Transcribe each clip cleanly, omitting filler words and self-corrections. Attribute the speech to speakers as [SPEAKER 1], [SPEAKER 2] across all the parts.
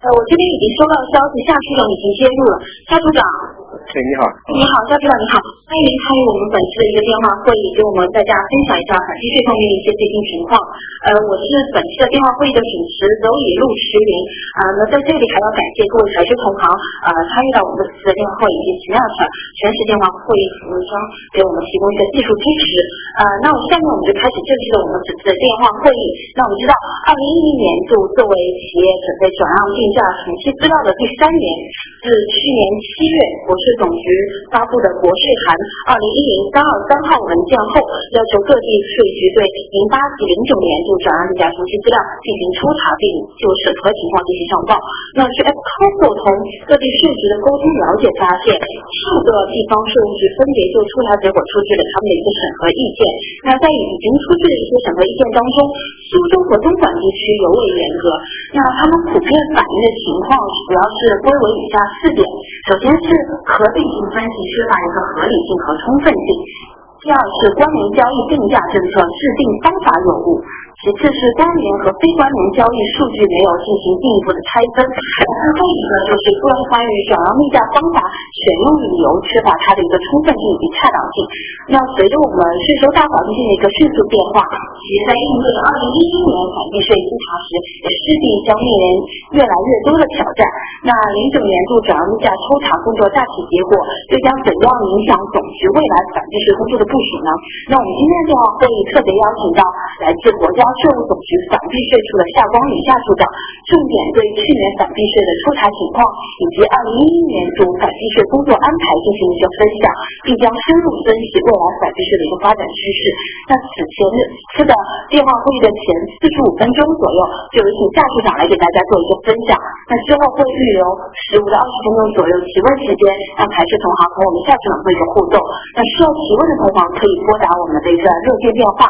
[SPEAKER 1] 我这边已经收到消息，夏处长已经接入了。夏处长，
[SPEAKER 2] 你好。
[SPEAKER 1] 你好，夏处长你好，欢迎您参与我们本次的一个电话会议，给我们大家分享一下反避税方面的一些最新情况。我是本期的电话会议的主持邹以陆池云。那在这里还要感谢各位财税同行参与到我们本次的电话会议以及Smart全时电话会议服务商给我们提供一个技术支持。那下面我们就开始正式的我们本次的电话会议。那我们知道2011年度作为企业准备转让定价统计资料的第3年，自去年7月国税总局发布的国税函2010-323号文件后，要求各地税局对08及09年度转让定价统计资料进行抽查，并就审核情况进行上报。那据 FCOSO 同各地税局的沟通了解发现，10个地方税务局分别就抽查结果出具了他们的一个审核意见。那在已经出具的一些审核意见当中，苏州和东莞地区尤为严格。那他们普遍反映的情况主要是归为以下4点。首先是合并性分析缺乏一个合理性和充分性，第二是关联交易定价政策制定方法有误，其次是关联和非关联交易数据没有进行进一步的拆分，最后一个就是关于转让定价方法选用理由缺乏它的一个充分性以及恰当性。那随着我们税收大环境的一个迅速变化，企业在应对2011年反避税稽查时，也势必将面临越来越多的挑战。那09年度转让定价抽查工作大体结果又将怎样影响总局未来反避税工作的部署呢？那我们今天的电话会议特别邀请到来自国家税务总局反避税处的夏光宇夏处长，重点对去年反避税的抽查情况以及2011年度反避税工作安排进行一个分享，并将深入分析未来反避税的一个发展趋势。那此次的电话会议的前45分钟左右，就有请夏处长来给大家做一个分享。那之后会预留15到20分钟左右提问时间，让财税同行和我们夏处长做一个互动。那需要提问的同行可以拨打我们的一个热线电话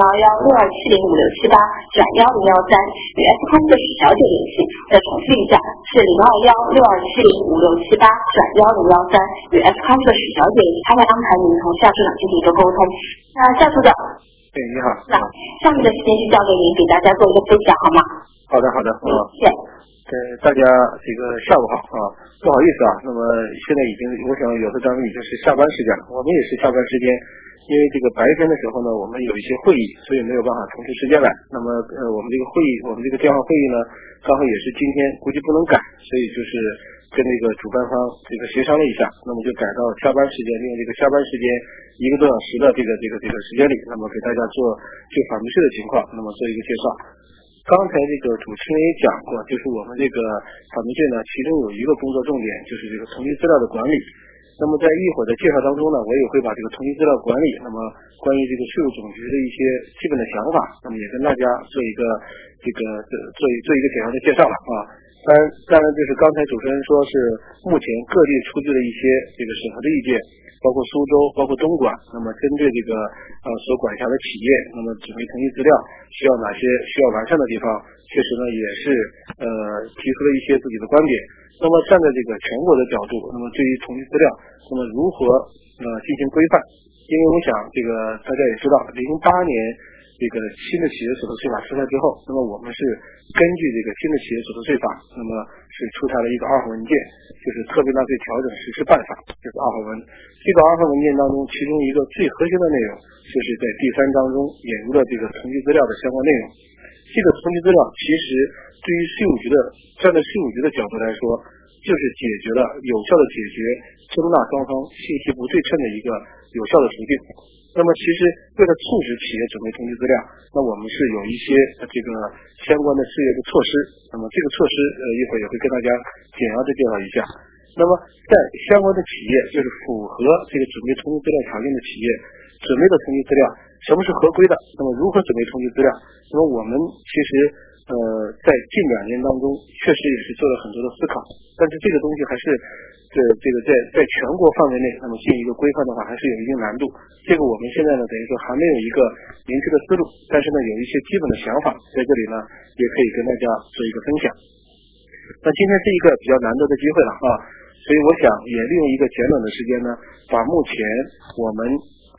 [SPEAKER 1] 021-627-0567-8转1013与 FCOM 的史小姐联系。再重复一下，是021-627-0567-8转1013与 FCOM 的史小姐，她会安排您同夏处长进行一个沟通。那夏处长，
[SPEAKER 2] 你好。
[SPEAKER 1] 那下面的时间就交给您，给大家做一个分享，好吗？
[SPEAKER 2] 好的。
[SPEAKER 1] 谢谢。
[SPEAKER 2] 大家这个下午好不好意思那么现在已经，我想有的咱们已经是下班时间了，我们也是下班时间，因为这个白天的时候呢，我们有一些会议，所以没有办法腾出时间来。那么我们这个会议，我们这个电话会议呢，刚好也是今天估计不能改，所以就是跟这个主办方这个协商了一下，那么就改到下班时间，利用这个下班时间1个多小时的这个时间里，那么给大家做就反避税的情况，那么做一个介绍。刚才这个主持人也讲过，就是我们这个反避税呢，其中有一个工作重点就是这个统计资料的管理。那么在一会儿的介绍当中呢，我也会把这个统计资料管理，那么关于这个税务总局的一些基本的想法，那么也跟大家做一个做一个简单的介绍了当然就是刚才主持人说是目前各地出具了一些这个审核的意见，包括苏州，包括东莞，那么针对这个所管辖的企业，那么准备统计资料需要哪些需要完善的地方，确实呢也是提出了一些自己的观点。那么站在这个全国的角度，那么对于统计资料，那么如何进行规范？因为我想这个大家也知道，08年这个新的企业所得税法出台之后，那么我们是根据这个新的企业所得税法，那么是出台了一个2号文件，就是特别纳税调整实施办法，这是2号文。这个2号文件当中，其中一个最核心的内容，就是在第3章中引入了这个统计资料的相关内容。这个统计资料其实对于站在税务局的角度来说，就是解决了有效的解决征纳双方信息不对称的一个有效的途径。那么其实为了促使企业准备统计资料，那我们是有一些这个相关的事业的措施，那么这个措施一会儿也会跟大家简要的介绍一下。那么在相关的企业，就是符合这个准备统计资料条件的企业准备的统计资料，什么是合规的，那么如何准备统计资料，那么我们其实在近2年当中确实也是做了很多的思考，但是这个东西还是在全国范围内，那么进一个规范的话还是有一定难度。这个我们现在呢等于说还没有一个明确的思路，但是呢有一些基本的想法，在这里呢也可以跟大家做一个分享。那今天是一个比较难得的机会了所以我想也利用一个简短的时间呢，把目前我们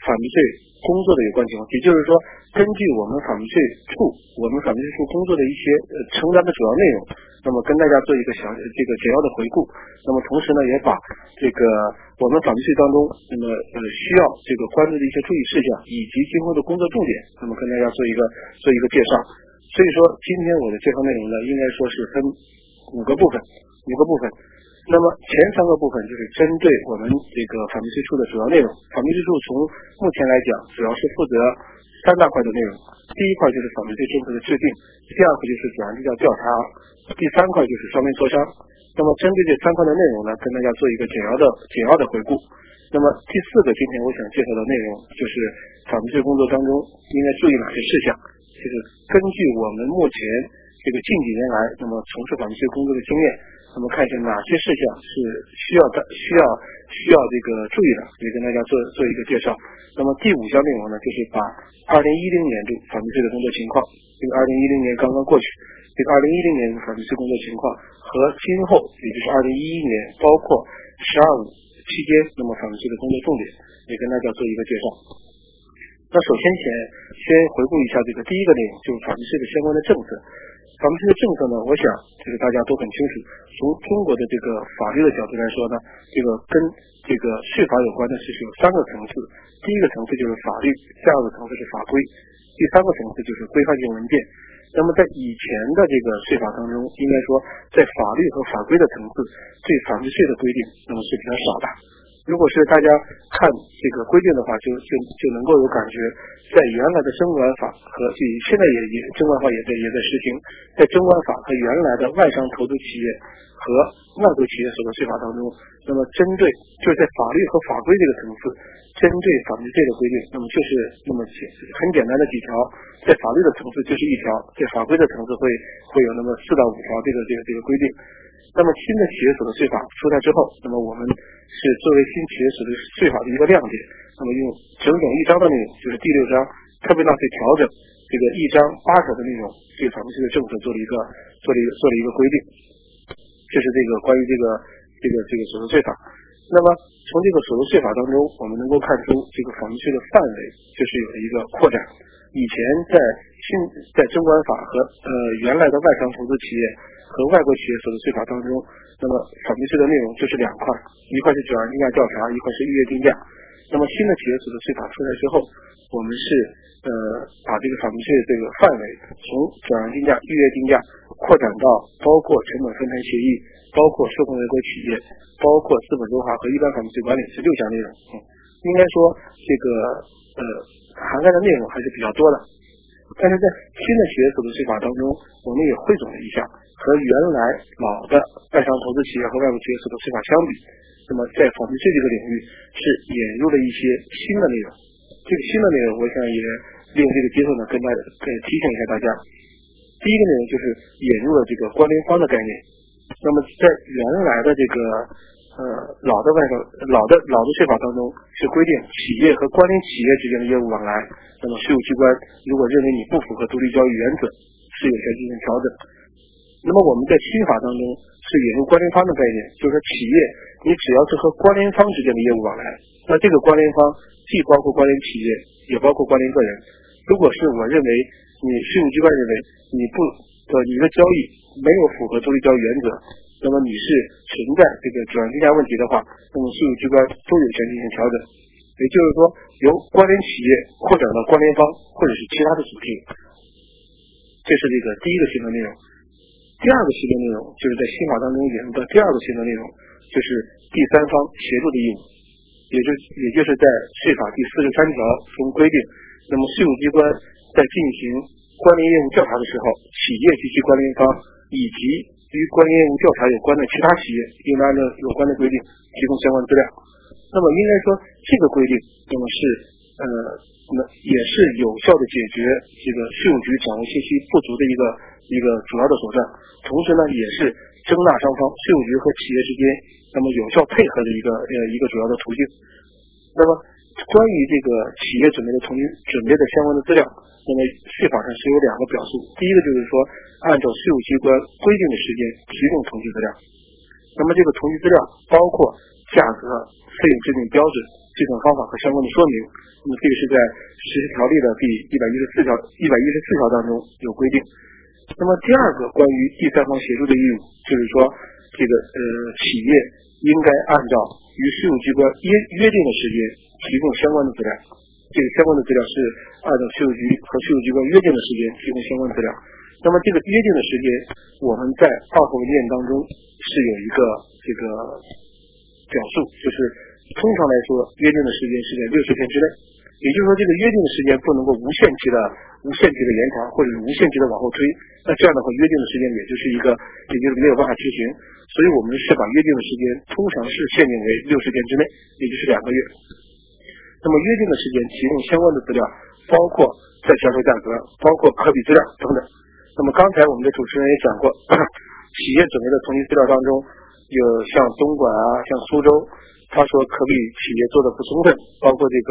[SPEAKER 2] 法律税工作的有关情况，也就是说，根据我们法律税处工作的一些承担的主要内容，那么跟大家做一个简要的回顾。那么同时呢，也把这个我们法律税当中需要这个关注的一些注意事项以及今后的工作重点，那么跟大家做一个介绍。所以说今天我的介绍内容呢，应该说是分五个部分。那么前3个部分就是针对我们这个法律税处的主要内容。法律税处从目前来讲，主要是负责3大块的内容。第一块就是法律税政策的制定，第二块就是转让地价调查，第3块就是双边磋商。那么针对这3块的内容呢，跟大家做一个简要的回顾。那么第4个今天我想介绍的内容就是法律税工作当中应该注意哪些事项，就是根据我们目前这个近几年来那么从事法律税工作的经验，那么看一下哪些事项是需要这个注意的，也跟大家做一个介绍。那么第5项内容呢，就是把2010年度法律税的工作情况，这个2010年刚刚过去，这个2010年法律税工作情况和今后也就是2011年包括12、15期间那么法律税的工作重点，也跟大家做一个介绍。那首先先回顾一下这个第一个内容，就是法律税的相关的政策。法律税的政策呢，我想这个大家都很清楚。从中国的这个法律的角度来说呢，这个跟这个税法有关的是有3个层次。第一个层次就是法律，第二个层次是法规，第3个层次就是规范性文件。那么在以前的这个税法当中，应该说在法律和法规的层次，对法律税的规定那么是比较少的。如果是大家看这个规定的话，就能够有感觉，在原来的征管法和现在也征管法也在实行，在征管法和原来的外商投资企业和外国企业所得税法当中，那么针对就是在法律和法规这个层次，针对法律税的规定，那么就是很简单的几条，在法律的层次就是1条，在法规的层次会有那么4到5条这个规定。那么新的企业所得税法出台之后，那么我们是作为新企业所得税法的一个亮点，那么用整1章的内容，就是第6章特别纳税调整这个1章8条的内容，对法律税的政策做了一个规定。这是这个关于这个所得税法。那么从这个所得税法当中，我们能够看出这个法律税的范围就是有了一个扩展。以前在征管法和原来的外商投资企业和外国企业所得税法当中，那么法律税的内容就是2块，一块是转让定价调查，一块是预约定价。那么新的企业所得税法出来之后，我们是把这个法律税的这个范围从转让定价、预约定价扩展到包括成本分摊协议，包括受控外国企业，包括资本优化和一般法律税管理是6项内容。应该说这个涵盖的内容还是比较多的。但是在新的企业所得税法当中，我们也汇总了一下，和原来老的外商投资企业和外国企业所得税法相比，那么在法律税这个领域是引入了一些新的内容。这个新的内容，我想也利用这个机会呢，跟大家提醒一下大家。第一个内容就是引入了这个关联方的概念。那么在原来的这个老的税法当中是规定企业和关联企业之间的业务往来，那么税务机关如果认为你不符合独立交易原则，是有权进行调整。那么我们在新法当中是引入关联方的概念，就是说企业你只要是和关联方之间的业务往来，那这个关联方既包括关联企业，也包括关联个人。如果是我认为税务机关认为你的交易没有符合独立交易原则，那么你是存在这个转让定价问题的话，那么税务机关都有权进行调整。也就是说，由关联企业扩展到关联方或者是其他的主体。这是这个第一个新的内容。第二个新的内容就是在新法当中引入的第二个新的内容，就是第三方协助的义务，也就是在税法第43条中规定，那么税务机关在进行关联业务调查的时候，企业及其关联方以及与关联业务调查有关的其他企业应当按照有关的规定提供相关资料。那么应该说这个规定那么是也是有效的解决这个税务局掌握信息不足的一个主要的手段，同时呢也是征纳双方税务局和企业之间那么有效配合的一个主要的途径。那么关于这个企业准备的相关的资料，那么税法上是有2个表述。第一个就是说按照税务机关规定的时间提供统计资料， 那么这个统计资料包括价格、费用制定标准、计算方法和相关的说明。那么这个是在实施条例的第114条当中有规定。那么第二个关于第三方协助的义务，就是说这个企业应该按照与税务机关约定的时间提供相关的资料。这个相关的资料是按照税务局和税务机关约定的时间提供相关的资料。那么这个约定的时间，我们在2号文件当中是有一个这个表述，就是通常来说约定的时间是在60天之内，也就是说这个约定的时间不能够无限期的延长，或者是无限期的往后推。那这样的话，约定的时间也就是没有办法执行。所以我们是把约定的时间通常是限定为60天之内，也就是2个月。那么约定的时间提供相关的资料，包括在销售价格，包括可比资料等等。那么刚才我们的主持人也讲过，企业准备的统计资料当中，有像东莞啊，像苏州，他说可比企业做的不充分，包括这个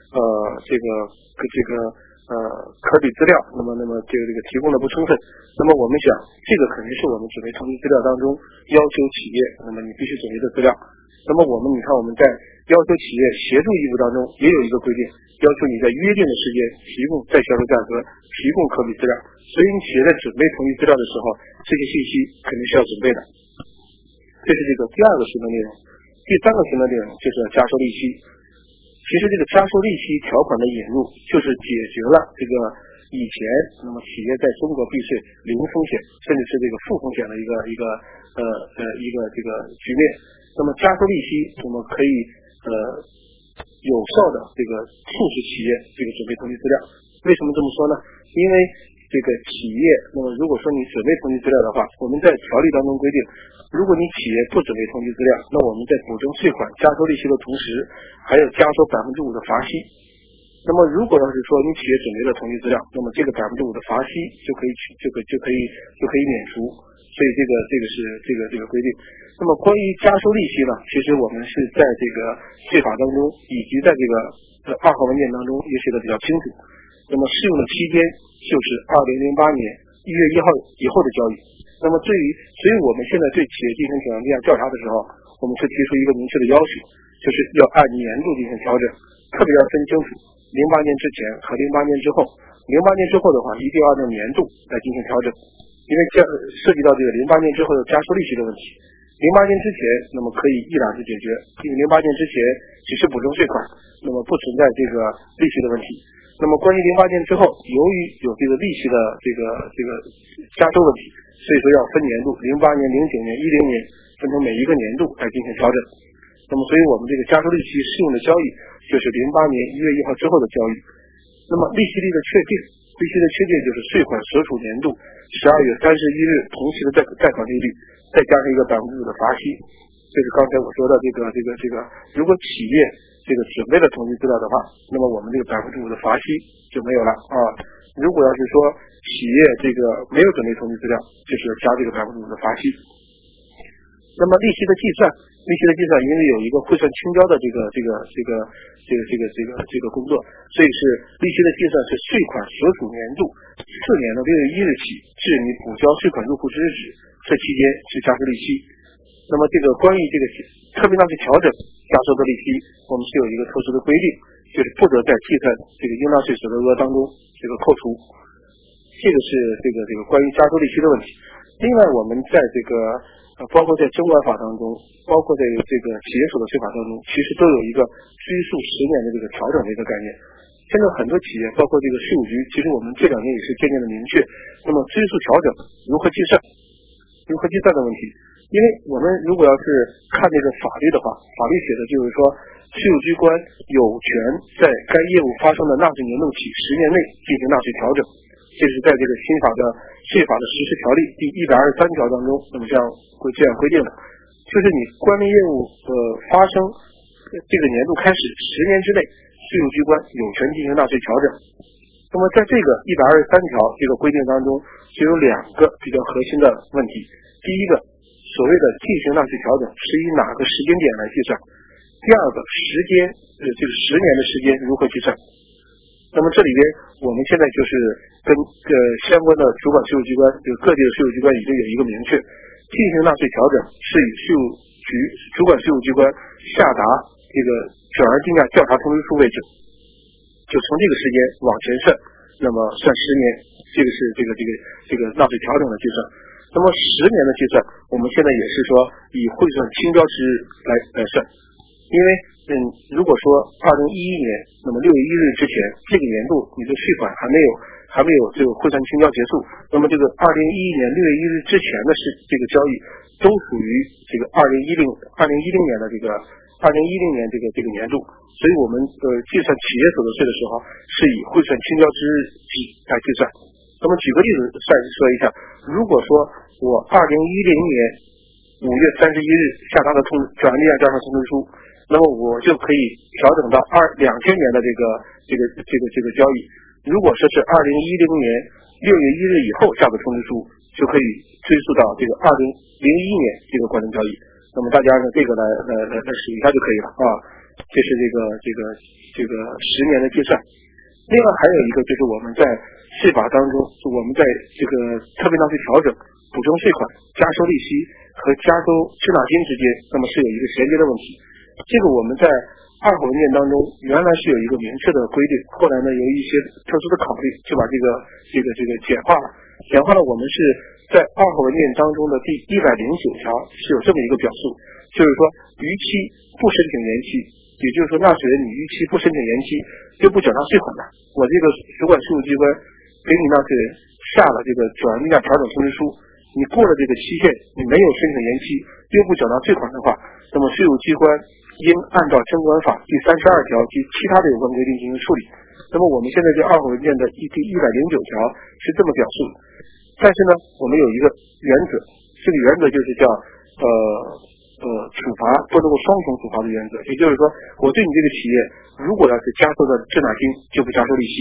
[SPEAKER 2] 可比资料，那么这个提供的不充分。那么我们想，这个肯定是我们准备统计资料当中要求企业，那么你必须准备的资料。那么你看我们在要求企业协助义务当中也有一个规定，要求你在约定的时间提供再销售价格，提供可比资料。所以你企业在准备统计资料的时候，这些信息肯定是要准备的。这是这个第二个行政内容。第三个行政内容就是加收利息。其实这个加收利息条款的引入，就是解决了这个以前那么企业在中国避税零风险，甚至是这个负风险的一个这个局面。那么加收利息，我们可以有效的这个促使企业这个准备统计资料。为什么这么说呢？因为这个企业，那么如果说你准备统计资料的话，我们在条例当中规定，如果你企业不准备统计资料，那我们在补征税款、加收利息的同时，还要加收5%的罚息。那么如果要是说你企业准备了统计资料，那么这个5%的罚息就可以免除。所以这个规定。那么关于加收利息呢，其实我们是在这个税法当中以及在这个2号文件当中也写的比较清楚。那么适用的期间就是2008年1月1号以后的交易。那么所以我们现在对企业进行转让定价调查的时候，我们是提出一个明确的要求，就是要按年度进行调整，特别要分清楚08年之前和08年之后。08年之后的话，一定要按照年度来进行调整，因为涉及到这个08年之后的加收利息的问题。08年之前，那么可以一揽子解决，因为08年之前只是补征税款，那么不存在这个利息的问题。那么关于08年之后，由于有这个利息的这个加收问题，所以说要分年度，08年、09年、10年分成每一个年度来进行调整。那么所以我们这个加收利息适用的交易就是08年1月1号之后的交易。那么利息率的确定就是税款所属年度12月31日同期的贷款利率，再加上一个5%的罚息。就是刚才我说的这个，如果企业这个准备了统计资料的话，那么我们这个5%的罚息就没有了啊。如果要是说企业这个没有准备统计资料，就是加这个5%的罚息。那么利息的计算，因为有一个汇算清交的这个工作，所以是利息的计算是税款所属年度4年的6月1日起至你补交税款入户之日止，这期间是加收利息。那么这个关于这个特别纳税调整加收的利息，我们是有一个特殊的规定，就是不得在计算这个应纳税所得额当中这个扣除。这个是这个关于加收利息的问题。另外我们在这个包括在征管法当中，包括在这个企业所得税法当中，其实都有一个追溯10年的这个调整的一个概念。现在很多企业，包括这个税务局，其实我们这2年也是渐渐的明确。那么追溯调整如何计算的问题，因为我们如果要是看这个法律的话，法律写的就是说，税务机关有权在该业务发生的纳税年度起10年内进行纳税调整。这是在这个新法的税法的实施条例第123条当中，那么这样规定的，就是你关联业务发生这个年度开始10年之内，税务机关有权进行纳税调整。那么在这个123条这个规定当中，就有2个比较核心的问题。第一个，所谓的进行纳税调整是以哪个时间点来计算？第二个，这个10年的时间如何计算？那么这里边我们现在就是跟相关的主管税务机关，就各地的税务机关已经有一个明确， 进行纳税调整是以税务局主管税务机关下达这个转让定价调查通知书为准，就从这个时间往前算，那么算10年，这个是这个纳税调整的计算。那么10年的计算，我们现在也是说以汇算清交之日来算，因为如果说2011年，那么6月1日之前，这个年度你的税款还没有这个汇算清交结束，那么这个2011年6月1日之前的这个交易都属于这个2010年的这个年度，所以我们计算企业所得税的时候是以汇算清交之日起来计算。那么举个例子说一下，如果说我2010年5月31日下达的转让定价调查通知书，那么我就可以调整到2000年的这个交易。如果说是2010年6月1日以后下的通知书，就可以追溯到这个2001年这个关联交易。那么大家呢，这个来数一下就可以了啊。这是这个10年的计算。另外还有一个就是我们在税法当中，我们在这个特别纳税调整、补充税款、加收利息和加收滞纳金之间，那么是有一个衔接的问题。这个我们在2号文件当中原来是有一个明确的规定，后来呢由于一些特殊的考虑，就把这个简化了。我们是在2号文件当中的第109条是有这么一个表述，就是说逾期不申请延期，也就是说纳税人你逾期不申请延期就不缴纳税款的，我这个主管税务机关给你纳税人下了这个转让定价调整通知书，你过了这个期限，你没有申请延期又不缴纳税款的话，那么税务机关应按照征管法第32条及其他的有关规定进行处理。那么我们现在这2号文件的第109条是这么表述，但是呢我们有一个原则，这个原则就是叫处罚不能够双重处罚的原则，也就是说我对你这个企业如果要是加收的滞纳金就不加收利息，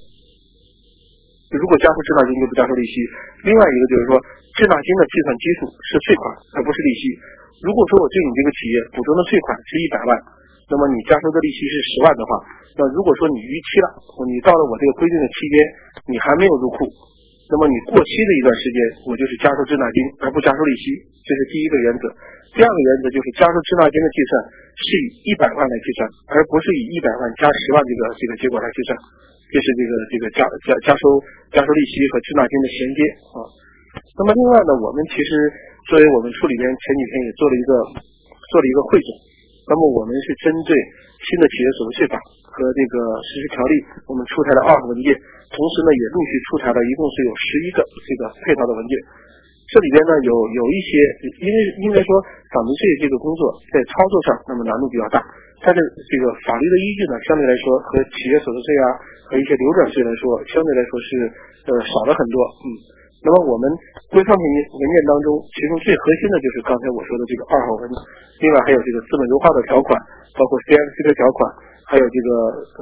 [SPEAKER 2] 如果加收滞纳金就不加收利息。另外一个就是说滞纳金的计算基数是税款而不是利息，如果说我对你这个企业补充的税款是100万，那么你加收的利息是10万的话，那如果说你逾期了，你到了我这个规定的期间你还没有入库，那么你过期的一段时间我就是加收滞纳金而不加收利息，这是第一个原则。第二个原则就是加收滞纳金的计算是以100万来计算，而不是以100万加10万这个结果来计算，这是这个加收利息和滞纳金的衔接啊。那么另外呢，我们其实作为我们处里边前几天也做了一个汇总，那么我们是针对新的企业所得税法和这个实施条例，我们出台了2个文件，同时呢也陆续出台了一共是有11个这个配套的文件。这里边呢有一些，应该说访民税这个工作在操作上那么难度比较大，它的这个法律的依据呢相对来说和企业所得税啊和一些流转税来说相对来说是少了很多。那么我们规范文件当中，其中最核心的就是刚才我说的这个2号文，另外还有这个资本优化的条款，包括 CFC 的条款，还有这个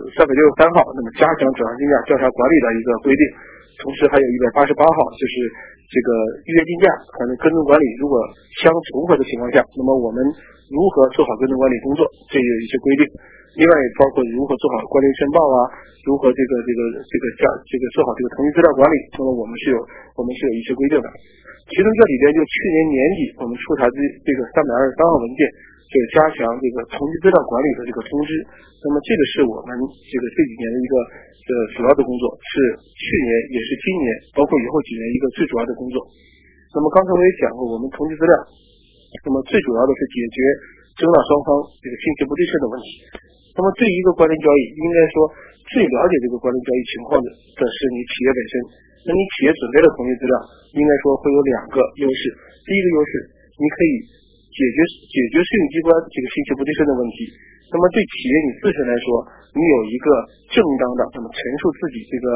[SPEAKER 2] 363号，那么加强转让定价调查管理的一个规定，同时还有188号，就是这个预约定价反正跟踪管理如果相重合的情况下，那么我们如何做好跟踪管理工作，这有一些规定。另外也包括如何做好关联申报啊，如何这个做好这个统一资料管理，那么我们是有一些规定的。其中这里边就去年年底我们出台的这个323号文件，就是加强这个统一资料管理的这个通知。那么这个是我们这几年的一个主要的工作，是去年也是今年包括以后几年一个最主要的工作。那么刚才我也讲过，我们统计资料，那么最主要的是解决征纳双方这个信息不对称的问题。那么对于一个关联交易，应该说最了解这个关联交易情况的是你企业本身。那你企业准备的统计资料，应该说会有2个优势。第一个优势，你可以解决税务机关这个信息不对称的问题。那么对企业你自身来说，你有一个正当的那么陈述自己陈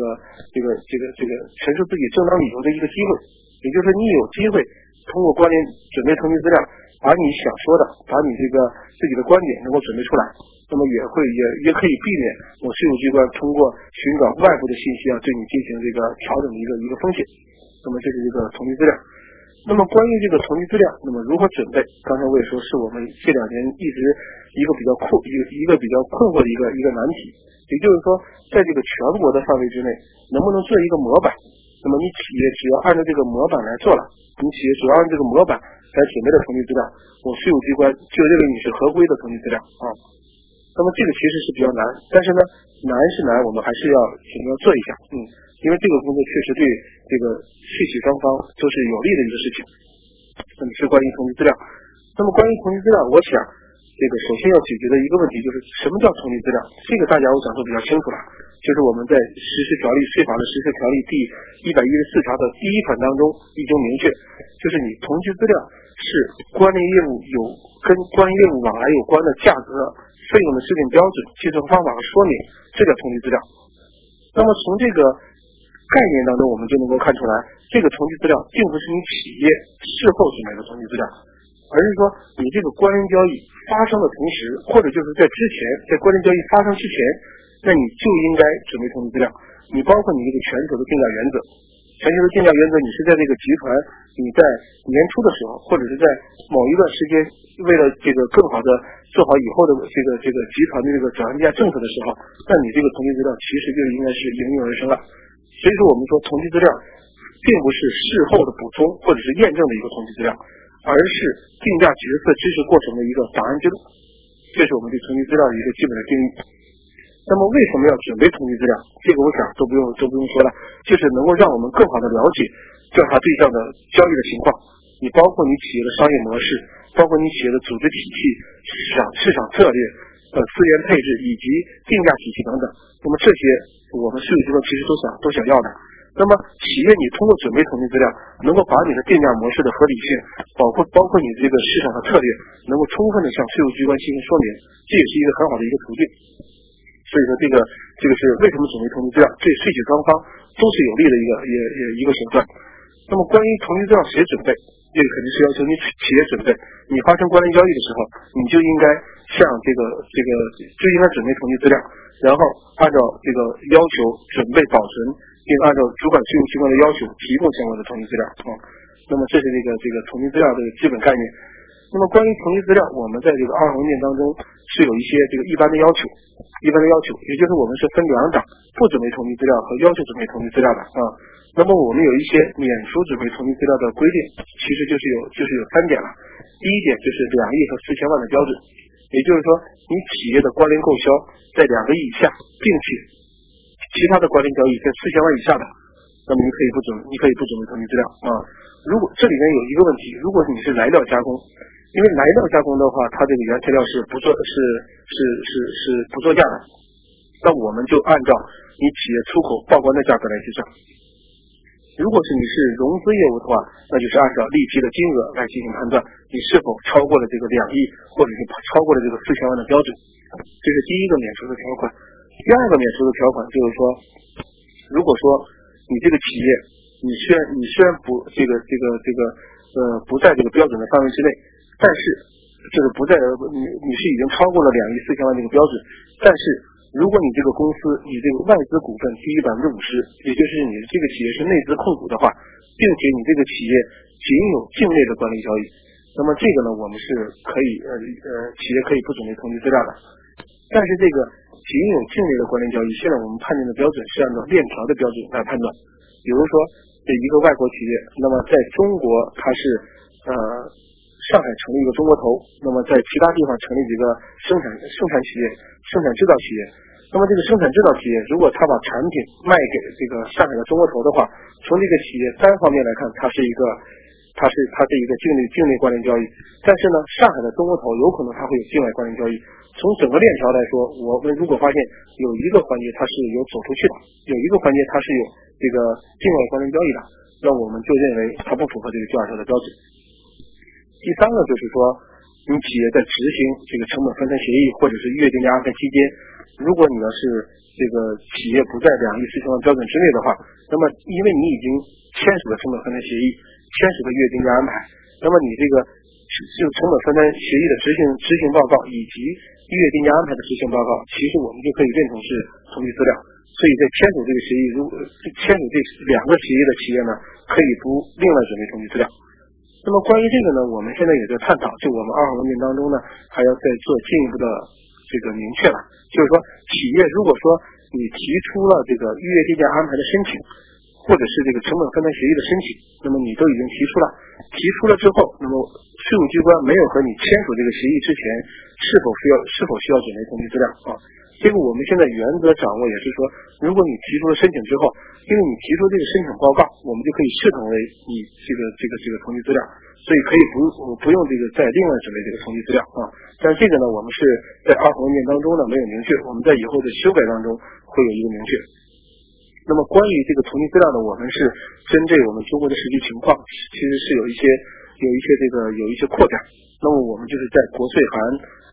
[SPEAKER 2] 述自己正当理由的一个机会，也就是说你有机会通过关联准备统计资料，把你想说的，把你这个自己的观点能够准备出来，那么也可以避免我税务机关通过寻找外部的信息对你进行这个调整的一个风险。那么这是这个统计资料。那么关于这个统计资料，那么如何准备？刚才我也说是我们这2年一直一个比较困惑的一个难题。也就是说，在这个全国的范围之内，能不能做一个模板？ 那么你企业只要按照这个模板来做了，你企业只要按这个模板来准备的统计资料，我税务机关就认为你是合规的统计资料啊。那么这个其实是比较难，但是呢，难是难，我们还是要做一下，因为这个工作确实对这个税企双方都是有利的一个事情。那么是关于统计资料。那么关于统计资料，我想这个首先要解决的一个问题就是什么叫统计资料？这个大家我讲说比较清楚了，就是我们在实施条例税法的实施条例第114条的第1款当中已经明确，就是你统计资料是关联业务跟关业务往来有关的价格、费用的制定标准、计算方法和说明，这叫统计资料。那么从这个概念当中，我们就能够看出来，这个统计资料并不是你企业事后准备的统计资料，而是说你这个关联交易发生的同时，或者就是在之前，在关联交易发生之前，那你就应该准备统计资料。你包括你这个全球的定价原则，全球的定价原则，你是在这个集团你在年初的时候，或者是在某一段时间，为了这个更好的做好以后的这个集团的这个转让价政策的时候，那你这个统计资料其实就应该是应运而生了。所以说我们说统计资料并不是事后的补充或者是验证的一个统计资料，而是定价决策知识过程的一个档案记录，这是我们对统计资料的一个基本的定义。那么为什么要准备统计资料？这个我想都不用说了，就是能够让我们更好的了解调查对象的交易的情况，你包括你企业的商业模式，包括你企业的组织体系、市场策略、资源配置以及定价体系等等。那么这些我们税务机关其实都想要的。那么企业你通过准备统计资料，能够把你的定价模式的合理性，包括你这个市场的策略，能够充分的向税务机关进行说明，这也是一个很好的一个途径。所以说这个是为什么准备统计资料，对税企双方都是有利的一个手段。那么关于统计资料谁准备，这个肯定是要求你企业准备。你发生关联交易的时候，你就应该向就应该准备统计资料，然后按照这个要求准备保存，并按照主管税务机关的要求提供相关的统计资料那么这是这个统计资料的基本概念。那么关于统计资料，我们在这个20文件当中是有一些这个一般的要求，也就是我们是分2档，不准备统计资料和要求准备统计资料的那么我们有一些免除准备统计资料的规定，其实就是有3点了。第一点就是2亿和4000万的标准，也就是说你企业的关联购销在2个亿以下，并且其他的关联交易在4000万以下的，那么你可以不准备统计资料如果这里面有一个问题，如果你是来料加工，因为来料加工的话，它这个原材料是不做价的，那我们就按照你企业出口报关的价格来计算。如果是你是融资业务的话，那就是按照利息的金额来进行判断，你是否超过了这个2亿，或者是超过了这个4000万的标准。这是第一个免除的条款。第二个免除的条款就是说，如果说你这个企业你虽然不在这个标准的范围之内，但是就是不在你是已经超过了2亿4000万这个标准，但是如果你这个公司你这个外资股份低于50%，也就是你这个企业是内资控股的话，并且你这个企业仅有境内的关联交易，那么这个呢我们是可以企业可以不准备统计资料的。但是这个仅有境内的关联交易，现在我们判定的标准是按照链条的标准来判断。比如说这一个外国企业，那么在中国它是上海成立一个中国头，那么在其他地方成立几个生产企业、生产制造企业。那么这个生产制造企业，如果他把产品卖给这个上海的中国头的话，从这个企业单方面来看，它是一个境内关联交易。但是呢，上海的中国头有可能它会有境外关联交易。从整个链条来说，我们如果发现有一个环节它是有走出去的，有一个环节它是有这个境外关联交易的，那我们就认为它不符合这个92条的标准。第三个就是说，你企业在执行这个成本分摊协议或者是月定价安排期间，如果你要是这个企业不在2亿4000万标准之内的话，那么因为你已经签署了成本分摊协议，签署了月定价安排，那么你这个成本分摊协议的执行报告以及月定价安排的执行报告，其实我们就可以认同是统计资料。所以在签署这个协议，如果签署这2个协议的企业呢，可以不另外准备统计资料。那么关于这个呢，我们现在也在探讨，就我们20文件当中呢，还要再做进一步的这个明确了。就是说，企业如果说你提出了这个预约定价安排的申请，或或者是这个成本分摊协议的申请，那么你都已经提出了，提出了之后，那么税务机关没有和你签署这个协议之前，是否需要准备统计资料啊？这个我们现在原则掌握也是说，如果你提出了申请之后，因为你提出这个申请报告，我们就可以视同为你这个统计资料，所以可以不用这个再另外准备这个统计资料啊。但这个呢，我们是在2号文件当中呢没有明确，我们在以后的修改当中会有一个明确。那么关于这个统计资料呢，我们是针对我们中国的实际情况，其实是有一些扩展。那么我们就是在国税函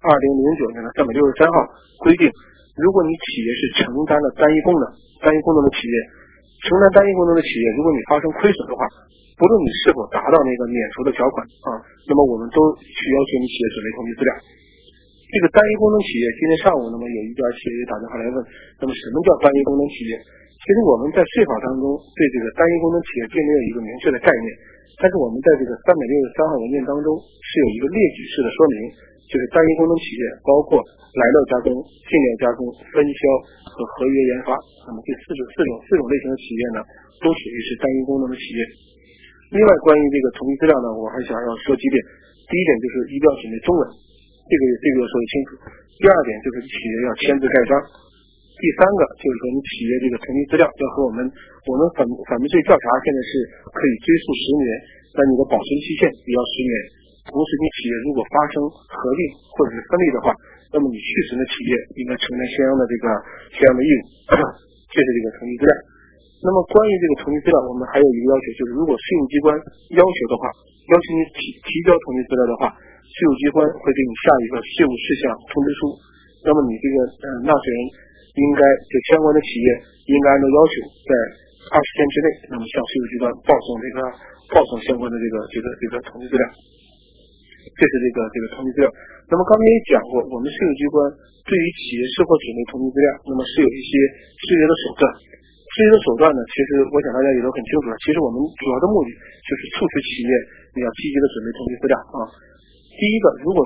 [SPEAKER 2] 2009年的363号规定，如果你企业是承担了单一功能的企业，承担单一功能的企业，如果你发生亏损的话，不论你是否达到那个免除的条款啊，那么我们都需要求你企业准备统计资料。这个单一功能企业，今天上午那么有一家企业打电话来问，那么什么叫单一功能企业？其实我们在税法当中对这个单一功能企业并没有一个明确的概念，但是我们在这个363号文件当中是有一个列举式的说明，就是单一功能企业包括来料加工、进料加工、分销和合约研发，那么这四种类型的企业呢，都属于是单一功能的企业。另外，关于这个统计资料呢，我还想要说几点。第一点就是一定要准备中文，这个要说得清楚。第二点就是企业要签字盖章。第三个就是说，你企业这个统计资料要和我们反避税调查现在是可以追溯10年，但你的保存期限也要10年。同时，你企业如果发生合并或者是分立的话，那么你续存的企业应该承担相应的义务，这是这个统计资料。那么关于这个统计资料，我们还有一个要求，就是如果税务机关要求的话，要求你提交统计资料的话，税务机关会给你下一个税务事项通知书，那么你这个纳税人应该就相关的企业应该按照要求在20天之内，那么向税务机关报送相关的这个统计资料，这是这个统计资料。那么刚才也讲过，我们税务机关对于企业是否准备统计资料，那么是有一些制约的手段。制约的手段呢，其实我想大家也都很清楚了。其实我们主要的目的就是促使企业你要积极的准备统计资料啊。第一个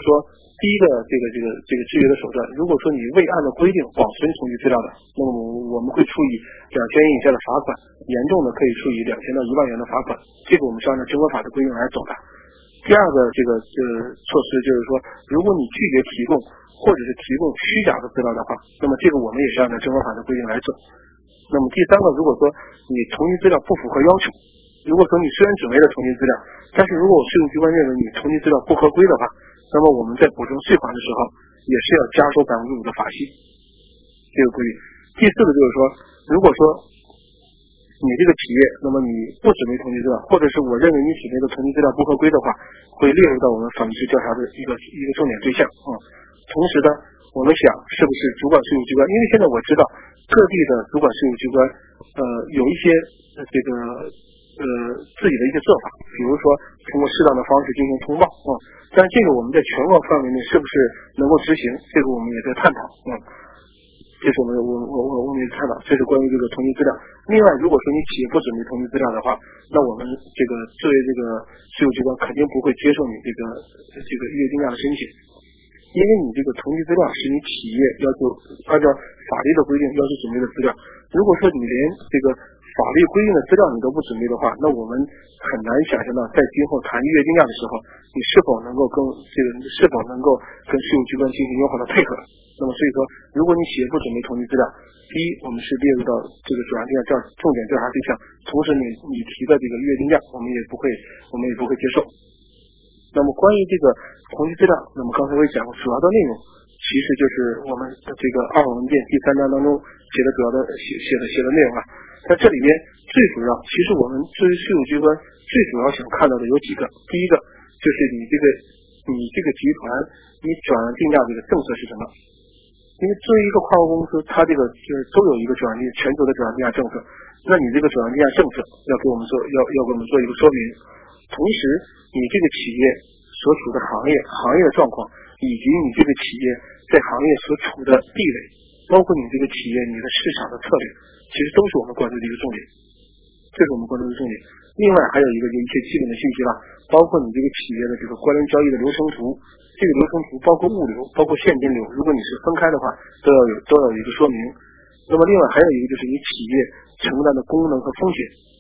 [SPEAKER 2] 这个制约的手段，如果说你未按照规定保存统计资料的，那么我们会处以2000元以下的罚款，严重的可以处以2000到1万元的罚款。这个我们是按照征文法的规定来走的。第二个措施就是说，如果你拒绝提供或者是提供虚假的资料的话，那么这个我们也是按照征文法的规定来走。那么第三个，如果说你统计资料不符合要求，如果说你虽然准备了统计资料，但是如果税务机关认为你统计资料不合规的话，那么我们在补征税款的时候也是要加收5%的罚息，这个规定。第四个就是说，如果说你这个企业，那么你不准备统计资料，或者是我认为你准备的统计资料不合规的话，会列入到我们反避税调查的一个重点对象啊。同时呢，我们想是不是主管税务机关，因为现在我知道各地的主管税务机关有一些自己的一些做法，比如说通过适当的方式进行通报啊，但是这个我们在全国范围内是不是能够执行，这个我们也在探讨啊。这是我们也探讨，这是关于这个统计资料。另外，如果说你企业不准备统计资料的话，那我们作为这个税务机关肯定不会接受你这个预约定价的申请，因为你这个统计资料是你企业要求按照法律的规定要求准备的资料。如果说你连这个法律规定的资料你都不准备的话，那我们很难想象到在今后谈预约定价的时候，你是否能够跟税务机关进行友好的配合。那么所以说，如果你企业不准备统计资料，第一，我们是列入到这个主要定价重点调查对象，同时你提的这个预约定价，我们也不会接受。那么关于这个统计资料，那么刚才我也讲过，主要的内容其实就是我们这个2号文件第3章当中写的主要的写的内容了。在这里面最主要，其实我们作为税务机关最主要想看到的有几个。第一个就是你这个集团你转让定价这个政策是什么？因为作为一个跨国公司，它这个就是都有一个全球的转让定价政策，那你这个转让定价政策要给我们做一个说明。同时，你这个企业所处的行业的状况，以及你这个企业在行业所处的地位，包括你这个企业你的市场的策略，其实都是我们关注的一个重点。这是我们关注的重点。另外还有一些基本的信息了，包括你这个企业的这个关联交易的流程图，这个流程图包括物流，包括现金流，如果你是分开的话，都要有一个说明。那么另外还有一个就是你企业承担的功能和风险，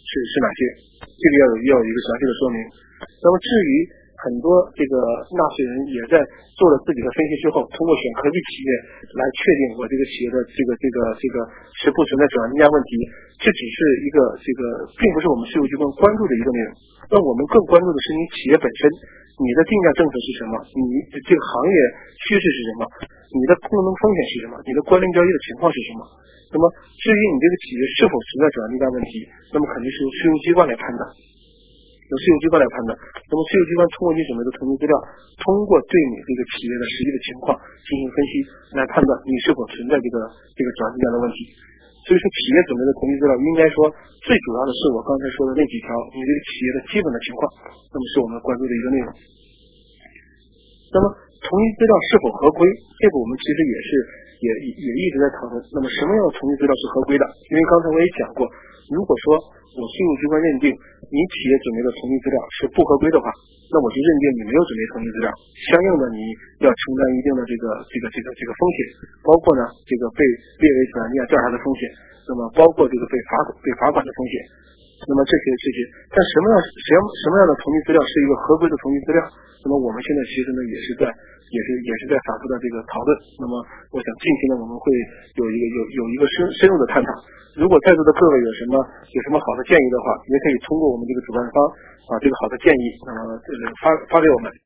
[SPEAKER 2] 是哪些，这个要有一个详细的说明。那么至于很多这个纳税人也在做了自己的分析之后，通过选合规企业来确定我这个企业的这个是不存在转让定价问题，这只是一个并不是我们税务机关关注的一个内容。那我们更关注的是你企业本身，你的定价政策是什么，你这个行业趋势是什么，你的功能风险是什么，你的关联交易的情况是什么。那么至于你这个企业是否存在转让定价问题，那么肯定是由税务机关来判断。那么税务机关通过你准备的统计资料，通过对你这个企业的实际的情况进行分析，来判断你是否存在这个转让定价的问题。所以说企业准备的统计资料应该说最主要的是我刚才说的那几条你这个企业的基本的情况，那么是我们关注的一个内容。那么统计资料是否合规，这个我们其实也一直在讨论。那么什么样的统计资料是合规的？因为刚才我也讲过，如果说我税务机关认定你企业准备的统计资料是不合规的话，那我就认定你没有准备统计资料，相应的你要承担一定的这个风险，包括呢这个被列为转让定价调查的风险，那么包括这个被罚款的风险。那么这些，但什么样的统计资料是一个合规的统计资料？那么我们现在其实呢也是在反复的这个讨论。那么我想近期呢我们会有一个深入的探讨。如果在座的各位有什么好的建议的话，也可以通过我们这个主办方这个好的建议，发给我们。